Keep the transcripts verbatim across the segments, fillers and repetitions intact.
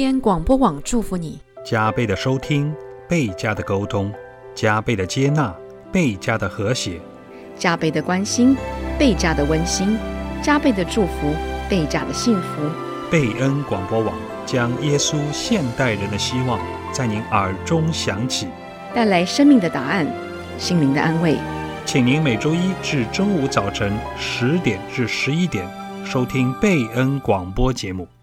贝恩广播网祝福你， 加倍的收听，倍加的沟通，加倍的接纳，倍加的和谐， 加倍的关心，倍加的温馨，加倍的祝福，倍加的幸福。 贝恩广播网将耶稣现代人的希望在您耳中响起， 带来生命的答案，心灵的安慰。 请您每周一至周五早晨十点至十一点收听贝恩广播节目。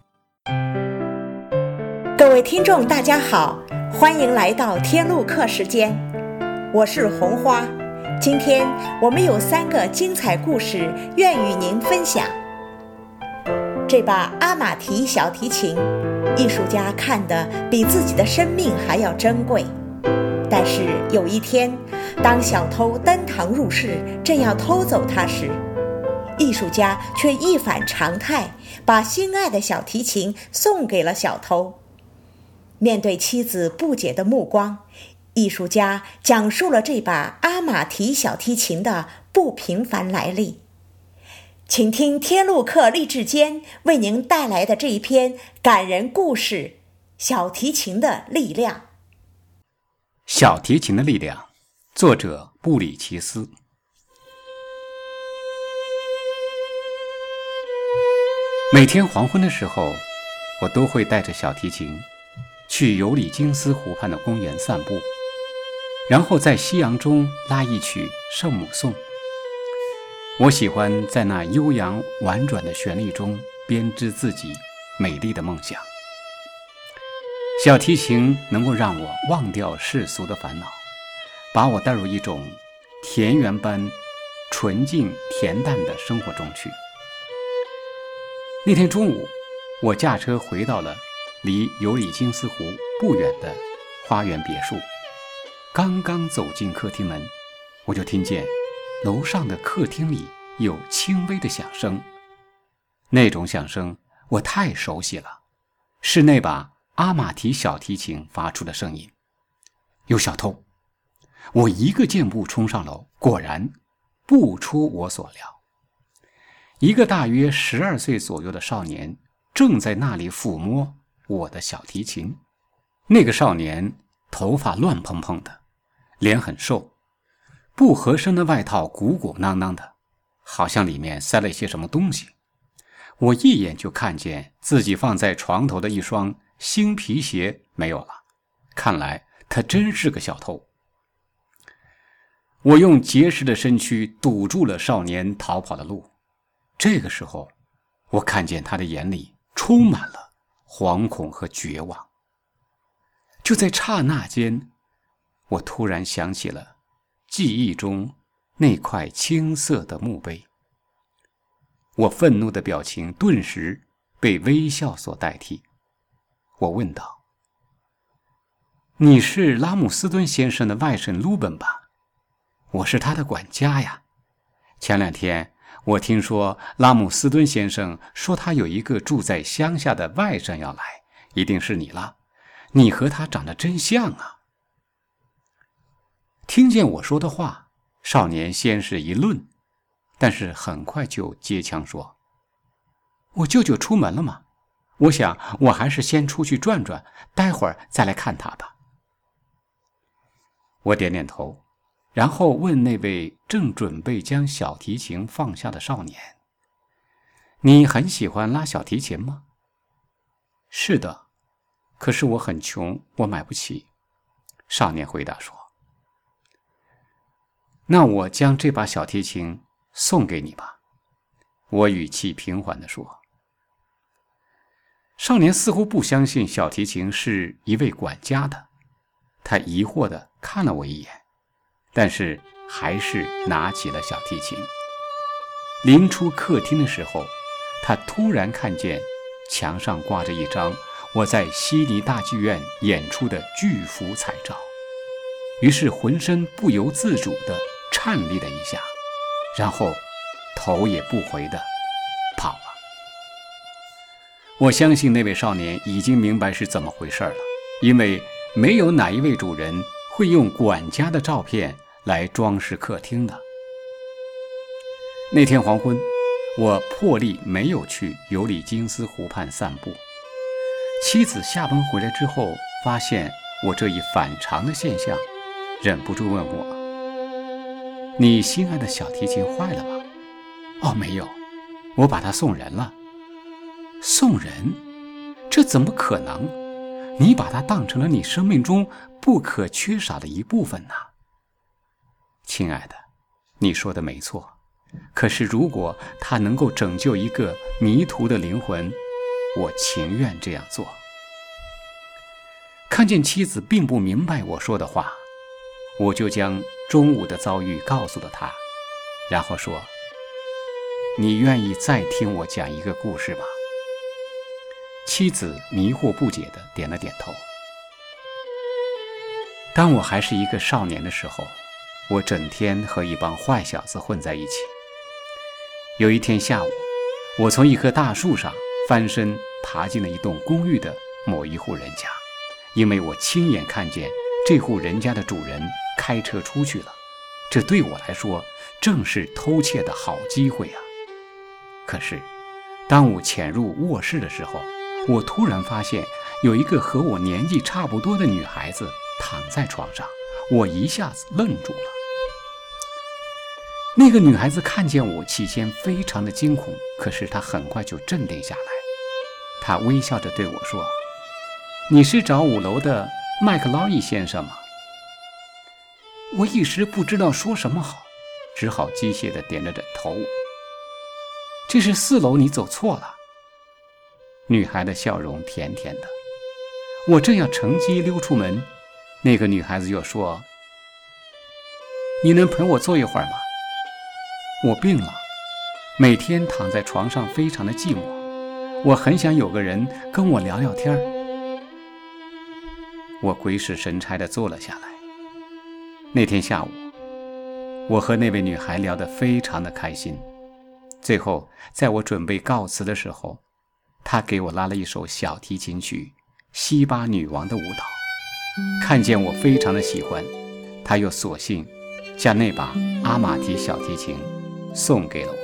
各位听众大家好，欢迎来到天路客时间，我是红花。今天我们有三个精彩故事愿与您分享。这把阿玛提小提琴，艺术家看得比自己的生命还要珍贵。但是有一天，当小偷登堂入室，正要偷走它时，艺术家却一反常态，把心爱的小提琴送给了小偷。面对妻子不解的目光，艺术家讲述了这把阿玛提小提琴的不平凡来历。请听天路客励志间为您带来的这一篇感人故事《小提琴的力量》。 小提琴的力量，作者布里奇斯。每天黄昏的时候，我都会带着小提琴去尤里金斯湖畔的公园散步，然后在夕阳中拉一曲圣母颂。我喜欢在那悠扬婉转的旋律中编织自己美丽的梦想。小提琴能够让我忘掉世俗的烦恼，把我带入一种田园般纯净恬淡的生活中去。那天中午，我驾车回到了离尤里金斯湖不远的花园别墅。刚刚走进客厅门，我就听见楼上的客厅里有轻微的响声。那种响声我太熟悉了，是那把阿玛提小提琴发出的声音。有小偷！我一个箭步冲上楼，果然不出我所料，一个大约十二岁左右的少年正在那里抚摸我的小提琴。那个少年头发乱蓬蓬的，脸很瘦，不合身的外套鼓鼓囊囊的，好像里面塞了一些什么东西。我一眼就看见自己放在床头的一双新皮鞋没有了，看来他真是个小偷。我用结实的身躯堵住了少年逃跑的路。这个时候，我看见他的眼里充满了惶恐和绝望。就在刹那间，我突然想起了记忆中那块青色的墓碑。我愤怒的表情顿时被微笑所代替。我问道：“你是拉姆斯敦先生的外甥鲁本吧？我是他的管家呀。前两天我听说拉姆斯敦先生说他有一个住在乡下的外甥要来，一定是你了。你和他长得真像啊。”听见我说的话，少年先是一愣，但是很快就接腔说：“我舅舅出门了吗？我想我还是先出去转转，待会儿再来看他吧。”我点点头，然后问那位正准备将小提琴放下的少年：“你很喜欢拉小提琴吗？”“是的，可是我很穷，我买不起。”少年回答说。“那我将这把小提琴送给你吧。”我语气平缓地说。少年似乎不相信小提琴是一位管家的，他疑惑地看了我一眼，但是还是拿起了小提琴。临出客厅的时候，他突然看见墙上挂着一张我在悉尼大剧院演出的巨幅彩照，于是浑身不由自主地颤栗了一下，然后头也不回地跑了。我相信那位少年已经明白是怎么回事了，因为没有哪一位主人会用管家的照片来装饰客厅的。那天黄昏，我破例没有去尤里金斯湖畔散步。 妻子下班回来之后，发现我这一反常的现象，忍不住问我：你心爱的小提琴坏了吗？哦，没有，我把它送人了。送人？这怎么可能？你把它当成了你生命中不可缺少的一部分呢？亲爱的，你说的没错，可是如果它能够拯救一个迷途的灵魂，我情愿这样做。看见妻子并不明白我说的话，我就将中午的遭遇告诉了她，然后说：你愿意再听我讲一个故事吗？妻子迷惑不解地点了点头。当我还是一个少年的时候，我整天和一帮坏小子混在一起。有一天下午，我从一棵大树上翻身爬进了一栋公寓的某一户人家，因为我亲眼看见这户人家的主人开车出去了，这对我来说正是偷窃的好机会啊！可是当我潜入卧室的时候，我突然发现有一个和我年纪差不多的女孩子躺在床上，我一下子愣住了。那个女孩子看见我，起先非常的惊恐，可是她很快就镇定下来。她微笑着对我说：你是找五楼的麦克劳伊先生吗？我一时不知道说什么好，只好机械地点了点头。这是四楼，你走错了。女孩的笑容甜甜的。我正要乘机溜出门，那个女孩子又说：你能陪我坐一会儿吗？我病了，每天躺在床上非常的寂寞，我很想有个人跟我聊聊天。我鬼使神差地坐了下来。那天下午，我和那位女孩聊得非常的开心。最后在我准备告辞的时候，她给我拉了一首小提琴曲《西巴女王的舞蹈》。看见我非常的喜欢，她又索性将那把阿玛提小提琴送给了我。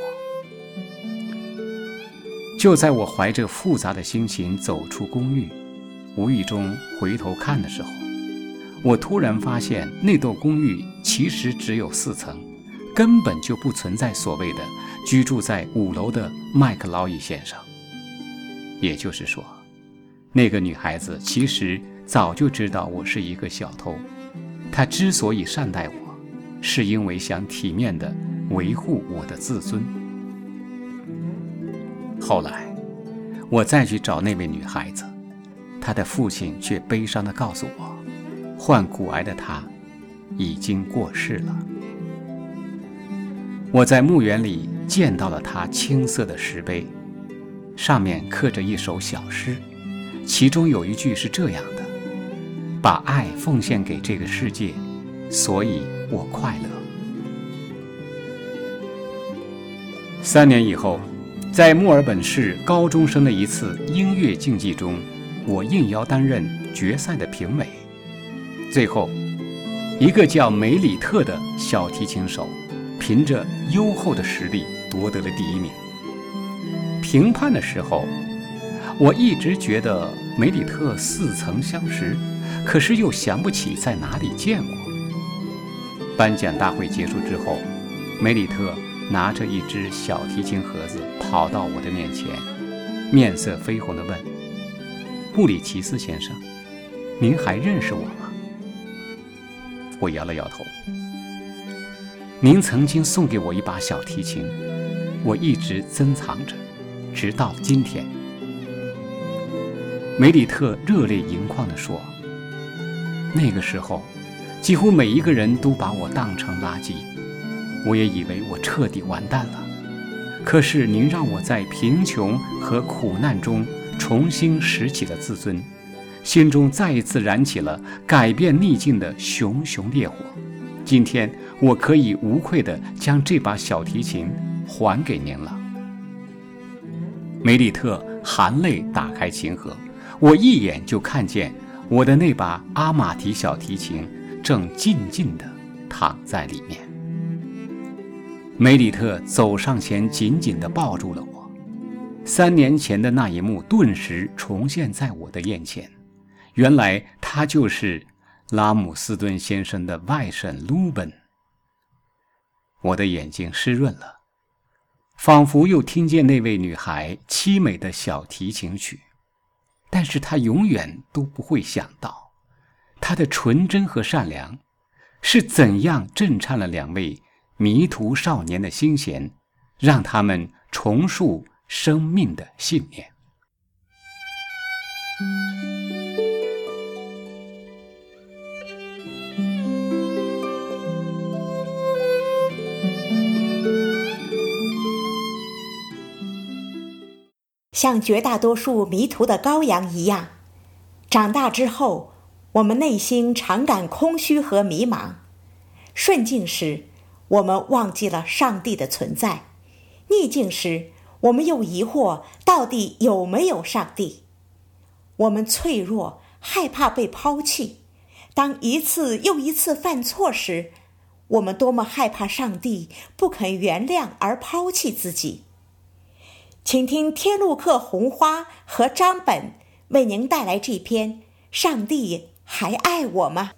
就在我怀着复杂的心情走出公寓，无意中回头看的时候，我突然发现那栋公寓其实只有四层，根本就不存在所谓的居住在五楼的麦克劳伊先生。也就是说，那个女孩子其实早就知道我是一个小偷，她之所以善待我，是因为想体面地维护我的自尊。后来我再去找那位女孩子，她的父亲却悲伤地告诉我，患骨癌的她已经过世了。我在墓园里见到了她青色的石碑，上面刻着一首小诗，其中有一句是这样的：把爱奉献给这个世界，所以我快乐。三年以后，在墨尔本市高中生的一次音乐竞技中，我应邀担任决赛的评委。最后，一个叫梅里特的小提琴手凭着优厚的实力夺得了第一名。评判的时候，我一直觉得梅里特似曾相识，可是又想不起在哪里见过。颁奖大会结束之后，梅里特拿着一只小提琴盒子跑到我的面前，面色绯红地问：布里奇斯先生，您还认识我吗？我摇了摇头。您曾经送给我一把小提琴，我一直珍藏着，直到今天。梅里特热泪盈眶地说：那个时候几乎每一个人都把我当成垃圾，我也以为我彻底完蛋了。可是您让我在贫穷和苦难中重新拾起了自尊，心中再一次燃起了改变逆境的熊熊烈火。今天我可以无愧地将这把小提琴还给您了。梅里特含泪打开琴盒，我一眼就看见我的那把阿玛提小提琴正静静地躺在里面。梅里特走上前，紧紧地抱住了我。 三年前的那一幕顿时重现在我的眼前，原来他就是拉姆斯顿先生的外甥鲁本。我的眼睛湿润了，仿佛又听见那位女孩凄美的小提琴曲，但是她永远都不会想到，她的纯真和善良是怎样震颤了两位迷途少年的心弦，让他们重塑生命的信念。 像绝大多数迷途的羔羊一样，长大之后，我们内心常感空虚和迷茫。顺境时，我们忘记了上帝的存在；逆境时，我们又疑惑到底有没有上帝。我们脆弱，害怕被抛弃。当一次又一次犯错时，我们多么害怕上帝不肯原谅而抛弃自己。请听天路客红花和张本为您带来这篇《上帝还爱我吗》。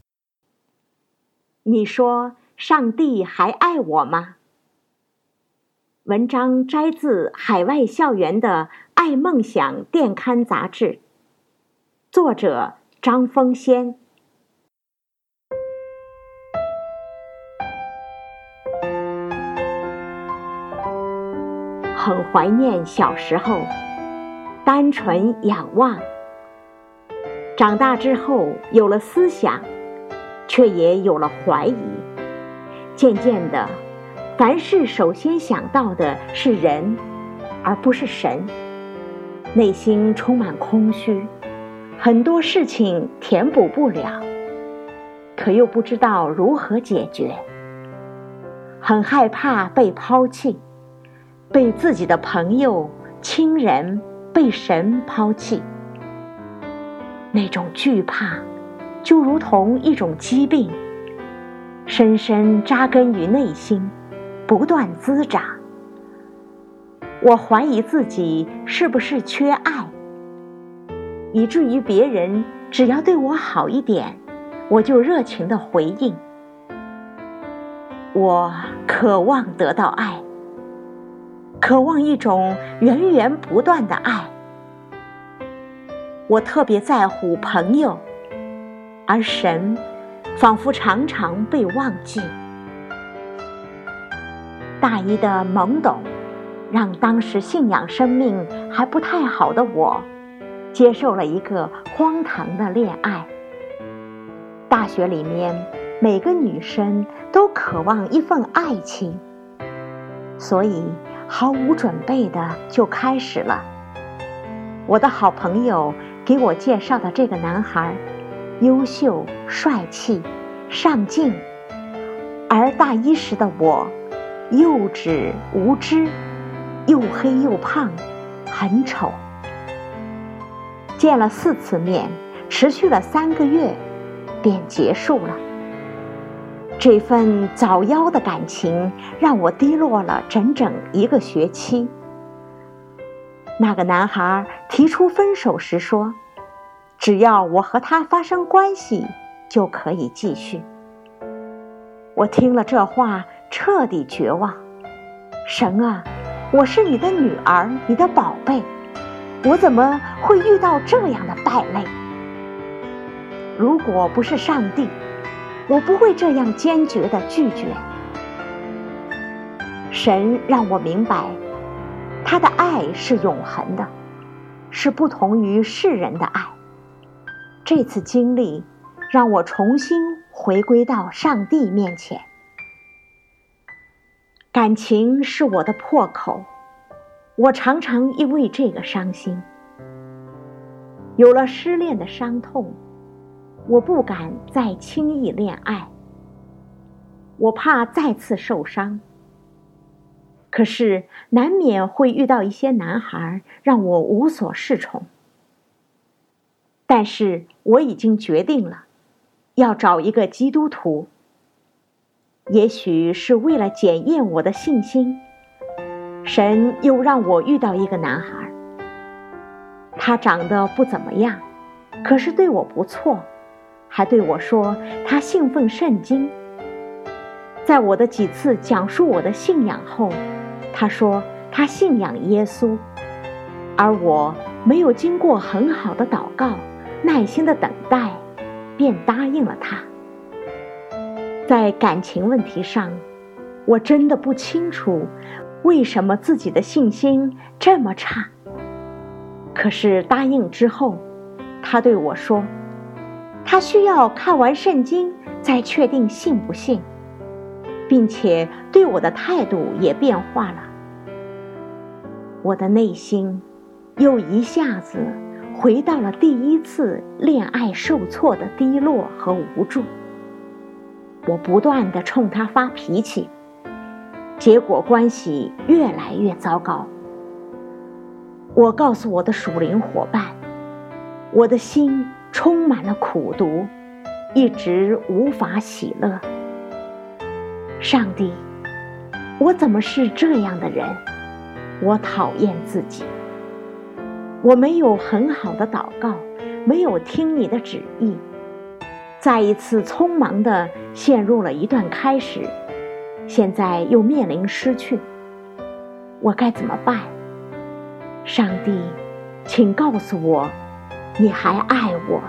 你说上帝还爱我吗？文章摘自海外校园的爱梦想电刊杂志，作者张峰先。很怀念小时候，单纯仰望。长大之后有了思想，却也有了怀疑。渐渐的，凡事首先想到的是人，而不是神。内心充满空虚，很多事情填补不了，可又不知道如何解决。很害怕被抛弃，被自己的朋友、亲人、被神抛弃。那种惧怕就如同一种疾病，深深扎根于内心，不断滋长。我怀疑自己是不是缺爱，以至于别人只要对我好一点，我就热情地回应。我渴望得到爱，渴望一种源源不断的爱。我特别在乎朋友，而神仿佛常常被忘记。大一的懵懂，让当时信仰生命还不太好的我，接受了一个荒唐的恋爱。大学里面，每个女生都渴望一份爱情，所以毫无准备的就开始了。我的好朋友给我介绍的这个男孩，优秀、帅气、上进，而大一时的我，幼稚、无知，又黑又胖，很丑。见了四次面，持续了三个月，便结束了。这份早夭的感情让我低落了整整一个学期。那个男孩提出分手时说，只要我和他发生关系，就可以继续。我听了这话，彻底绝望。神啊，我是你的女儿，你的宝贝，我怎么会遇到这样的败类？如果不是上帝，我不会这样坚决地拒绝。神让我明白，他的爱是永恒的，是不同于世人的爱。这次经历让我重新回归到上帝面前。感情是我的破口，我常常因为这个伤心。有了失恋的伤痛，我不敢再轻易恋爱，我怕再次受伤。可是难免会遇到一些男孩让我无所适从。但是我已经决定了，要找一个基督徒。也许是为了检验我的信心， 神又让我遇到一个男孩，他长得不怎么样，可是对我不错，还对我说他信奉圣经。在我的几次讲述我的信仰后，他说他信仰耶稣，而我没有经过很好的祷告，耐心的等待，便答应了他。在感情问题上，我真的不清楚为什么自己的信心这么差。可是答应之后，他对我说，他需要看完圣经再确定信不信，并且对我的态度也变化了。我的内心又一下子回到了第一次恋爱受挫的低落和无助。我不断地冲他发脾气，结果关系越来越糟糕。我告诉我的属灵伙伴，我的心充满了苦毒，一直无法喜乐。上帝，我怎么是这样的人？我讨厌自己。我没有很好的祷告，没有听你的旨意，再一次匆忙地陷入了一段开始，现在又面临失去。我该怎么办？上帝，请告诉我，你还爱我。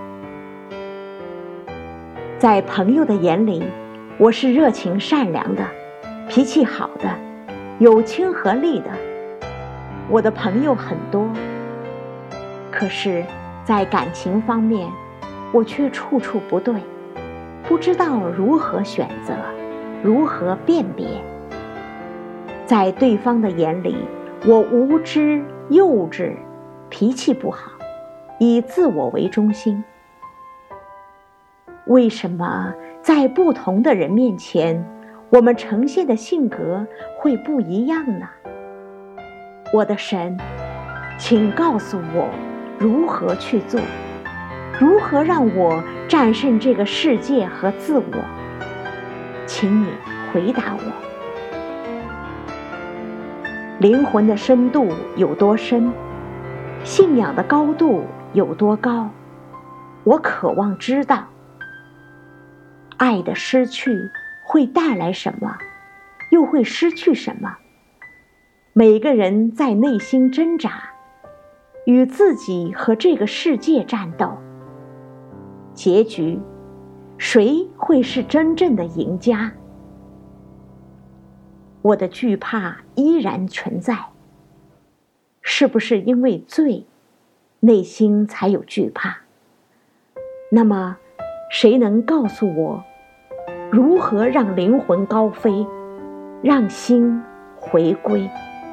在朋友的眼里，我是热情善良的，脾气好的，有亲和力的。我的朋友很多，可是在感情方面，我却处处不对，不知道如何选择，如何辨别。在对方的眼里，我无知、幼稚，脾气不好，以自我为中心。为什么在不同的人面前，我们呈现的性格会不一样呢？我的神，请告诉我如何去做，如何让我战胜这个世界和自我。请你回答我。灵魂的深度有多深？信仰的高度有多高？我渴望知道。爱的失去会带来什么？又会失去什么？每个人在内心挣扎，与自己和这个世界战斗。结局，谁会是真正的赢家？我的惧怕依然存在，是不是因为罪，内心才有惧怕？那么，谁能告诉我，如何让灵魂高飞，让心回归？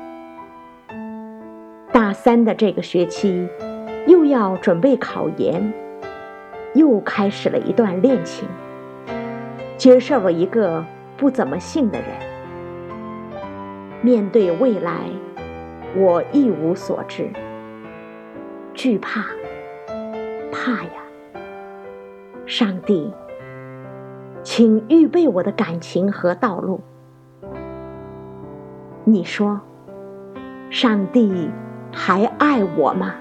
大三的这个学期，又要准备考研，又开始了一段恋情，接受了一个不怎么信的人。面对未来，我一无所知，惧怕，怕呀！上帝，请预备我的感情和道路。你说，上帝还爱我吗？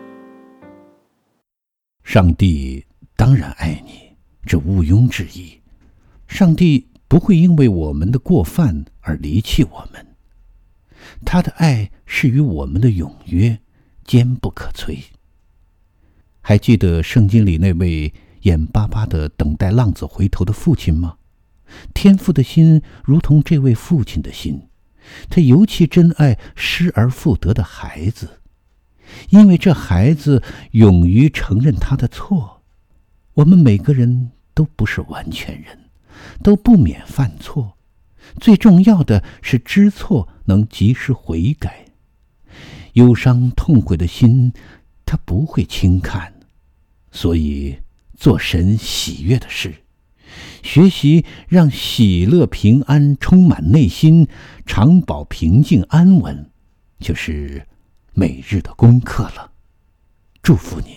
上帝当然爱你，这毋庸置疑。上帝不会因为我们的过犯而离弃我们，他的爱是与我们的永约，坚不可摧。还记得圣经里那位眼巴巴地等待浪子回头的父亲吗？天父的心如同这位父亲的心，他尤其珍爱失而复得的孩子，因为这孩子勇于承认他的错。我们每个人都不是完全人，都不免犯错，最重要的是知错能及时悔改。忧伤痛悔的心他不会轻看，所以做神喜悦的事，学习让喜乐平安充满内心，常保平静安稳，就是每日的功课了。祝福你。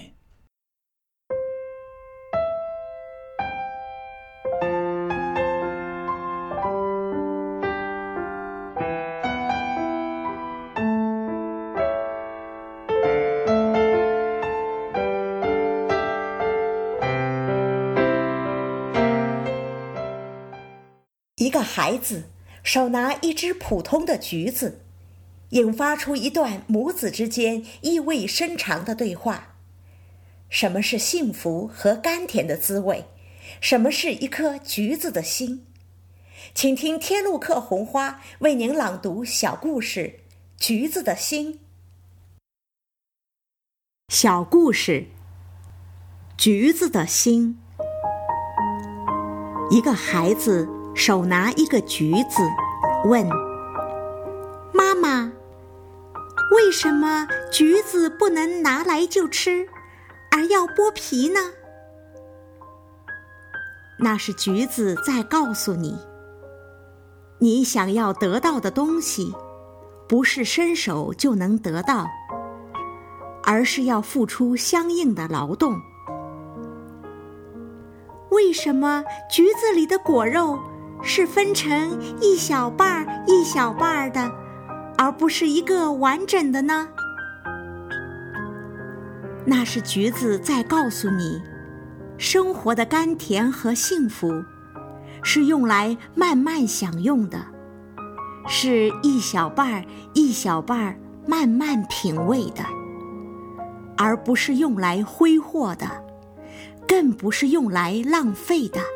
个孩子手拿一只普通的橘子，引发出一段母子之间意味深长的对话。什么是幸福和甘甜的滋味？什么是一颗橘子的心？请听天路客红花为您朗读小故事《橘子的心》。小故事：橘子的心。一个孩子手拿一个橘子，问妈妈，为什么橘子不能拿来就吃，而要剥皮呢？那是橘子在告诉你，你想要得到的东西，不是伸手就能得到，而是要付出相应的劳动。为什么橘子里的果肉是分成一小半一小半的，而不是一个完整的呢？那是橘子在告诉你，生活的甘甜和幸福是用来慢慢享用的，是一小半一小半慢慢品味的，而不是用来挥霍的，更不是用来浪费的。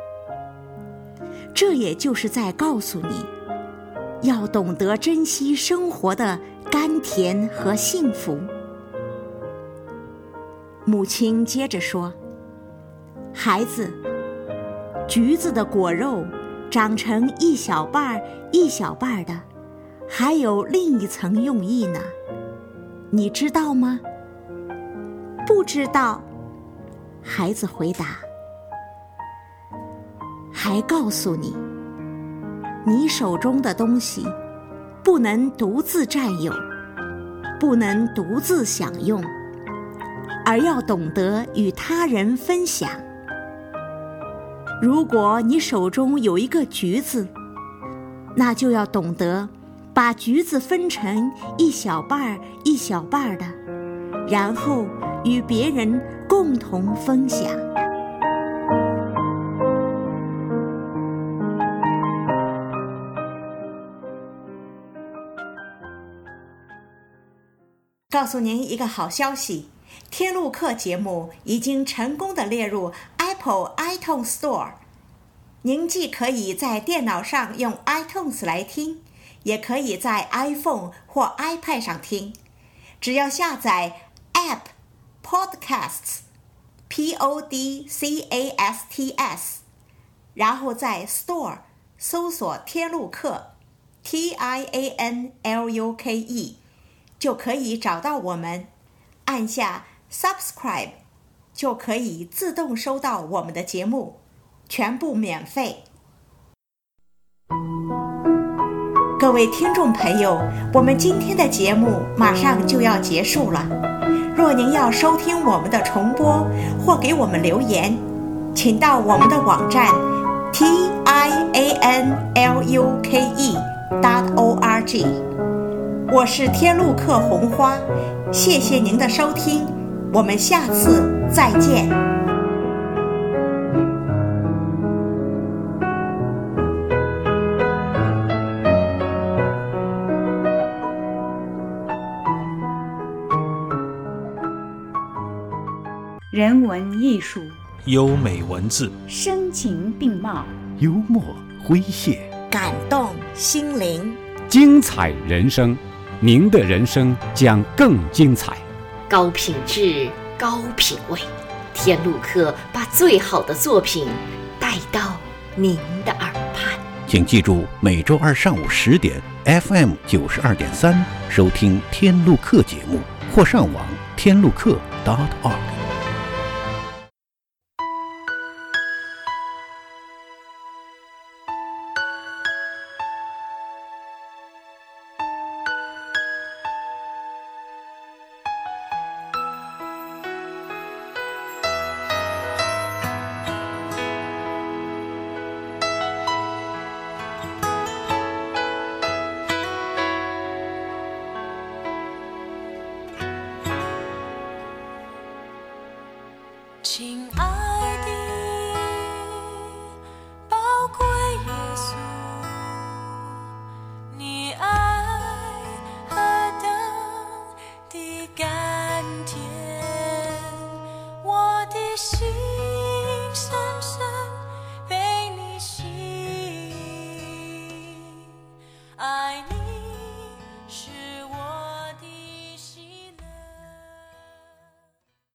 这也就是在告诉你，要懂得珍惜生活的甘甜和幸福。母亲接着说，孩子，橘子的果肉长成一小半一小半的，还有另一层用意呢，你知道吗？不知道，孩子回答。还告诉你，你手中的东西不能独自占有，不能独自享用，而要懂得与他人分享。如果你手中有一个橘子，那就要懂得把橘子分成一小半一小半的，然后与别人共同分享。告诉您一个好消息，天路客节目已经成功地列入 Apple iTunes Store。 您既可以在电脑上用 iTunes 来听，也可以在 iPhone 或 iPad 上听。只要下载 App Podcasts P O D C A S T S， 然后在 Store 搜索天路客 T I A N L U K E，就可以找到我们，按下 Subscribe 就可以自动收到我们的节目，全部免费。各位听众朋友，我们今天的节目马上就要结束了。若您要收听我们的重播或给我们留言，请到我们的网站 T I A N L U K E dot O R G。我是天路客红花，谢谢您的收听，我们下次再见。 人文艺术， 优美文字， 声情并茂， 幽默诙谐， 感动心灵， 精彩人生，您的人生将更精彩。 高品质，高品味，天路客把最好的作品带到您的耳畔。 请记住，每周二上午十点 F M 九十二点三收听天路客节目，或上网天路客 .org。 亲爱的，宝贵耶稣。 心。